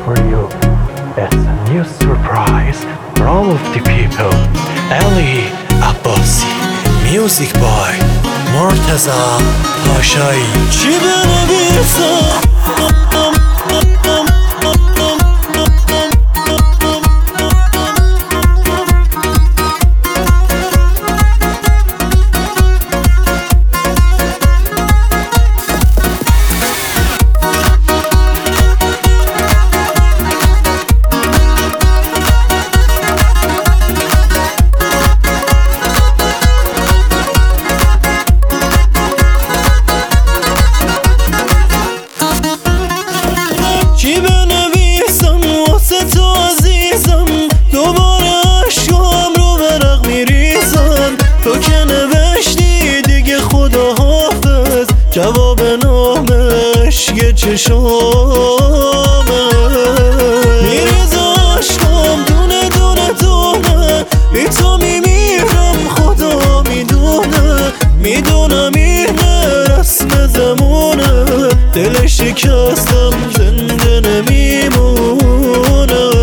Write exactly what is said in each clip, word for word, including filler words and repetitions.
for you. It's a new surprise for all of the people. Ali Abbasi, music by Murtaza Pashayi. چی بنویسم چی بنویسم واسه تو عزیزم دوباره عشقام رو برق میریزم تو که نوشتی دیگه خدا حافظ جواب نامش یه چشامه میریز عشقام دونه دونه دونه بی تو میمیرم خدا میدونه میدونم اینه رسم زمونه دل شکستم زنده نمیمونه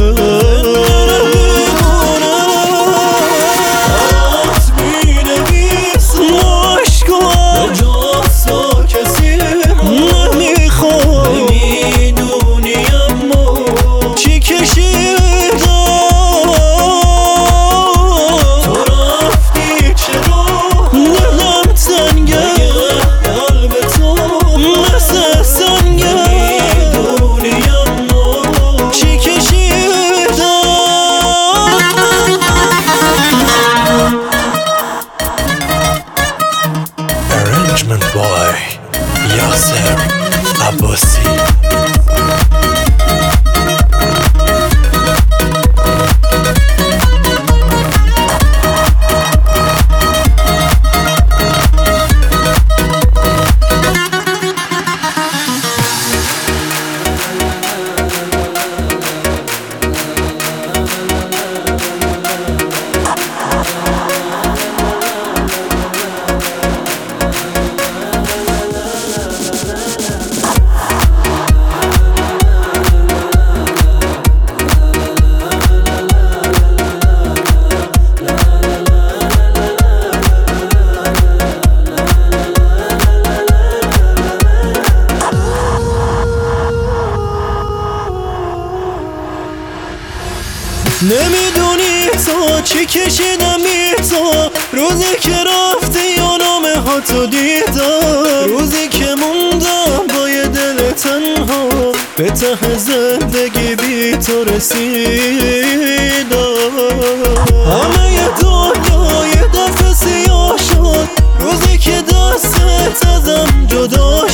آت مینویسم عشقم جاسا کسی نمیخواد نمیدونی اما چی کشیدم تو رفتی چرا دلم تنگه قلب تو مثل سنگه نمیدونی اما چی کشیدم Arrangement by Yasser Abbasi. نمیدونی تو چی کشیدم بی تو روزی که رفتی یا نامه ها تو دیدم روزی که موندم با یه دل تنها به ته زندگی بی تو رسیدم همه ی دنیا یه دفعه سیاه شد روزی که دستت ازم جدا